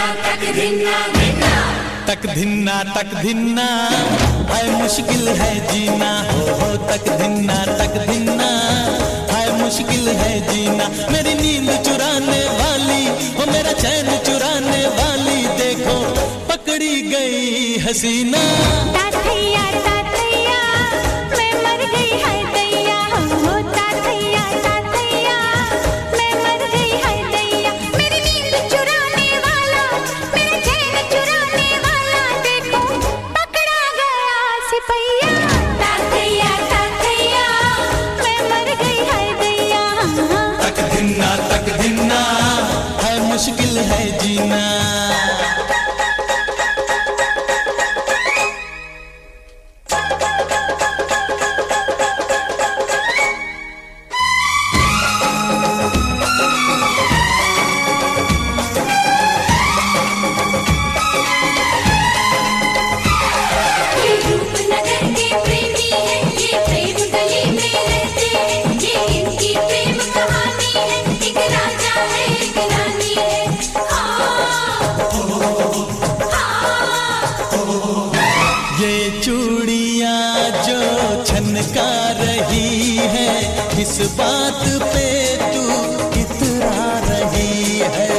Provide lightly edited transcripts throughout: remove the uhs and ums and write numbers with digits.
तक धिन्ना है मुश्किल है जीना, हो तक धिन्ना है मुश्किल है जीना। मेरी नींद चुराने वाली, हो मेरा चैन चुराने वाली, देखो पकड़ी गई हसीना। ताथैया ताथैया मैं मर गई है दैया, हो ताथैया ताथैया मैं मर गई है दैया। मेरी नींद चुराने वाला, मेरा चैन चुराने वाला, देखो पकड़ा गया सिपहिया। ताथैया ताथैया मैं मर गई है दैया। तक धिन्ना है मुश्किल है जीना। चूड़ियां जो छनका रही है, किस बात पे तू इतरा रही है।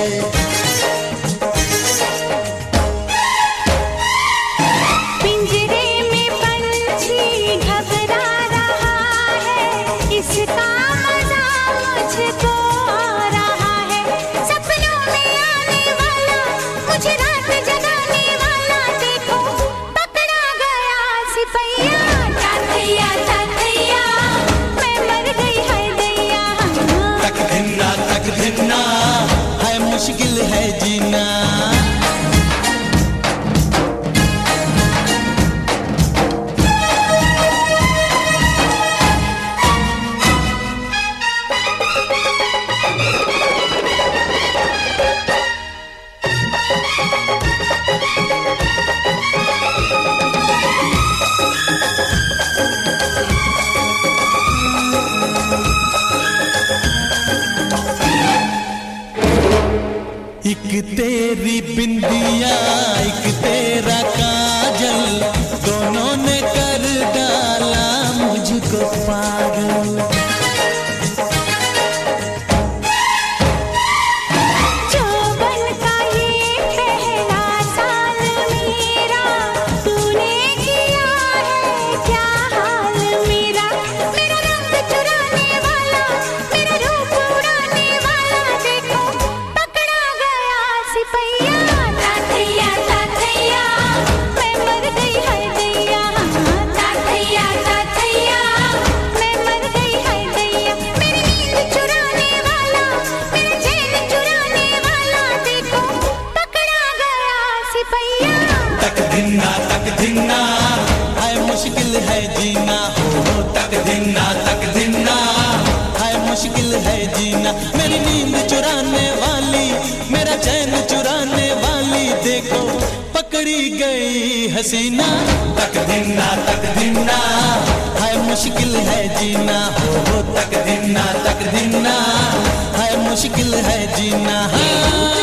पिंजरे में पंछी घबरा रहा है, इसका मजा मुझको आ रहा है। सपनों में आने वाला, मुझे रात जगाने वाला, देखो पकड़ा गया सिपहिया। ताथैया ताथैया मैं मर गई है दैया। तक धिन्ना है मुश्किल है जीना। एक तेरी बिंदिया, एक तेरा काजल, दोनों ने कर डाला मुझको पागल। चौबन का ये पहला साल मेरा, तूने किया है क्या हाल मेरा। मेरा रंग चुराने वाला, मेरा रूप उड़ाने वाला, देखो पकड़ा गया सिपहिया। ताथैया ताथैया मैं मर गई है दैया। ताथैया ताथैया मैं मर गई है दैया। मेरी नींद चुराने वाला, मेरा चैन चुराने वाला, देखो पकड़ा गया सिपहिया। तक धिन्ना है मुश्किल है जीना, हो तक धिन्ना है मुश्किल है जीना। मेरी नींद चुराने वाली, मेरा चैन चुराने वाली, देखो पकड़ी गई हसीना। तक धिन्ना है मुश्किल है जीना, हो तक धिन्ना है मुश्किल है जीना।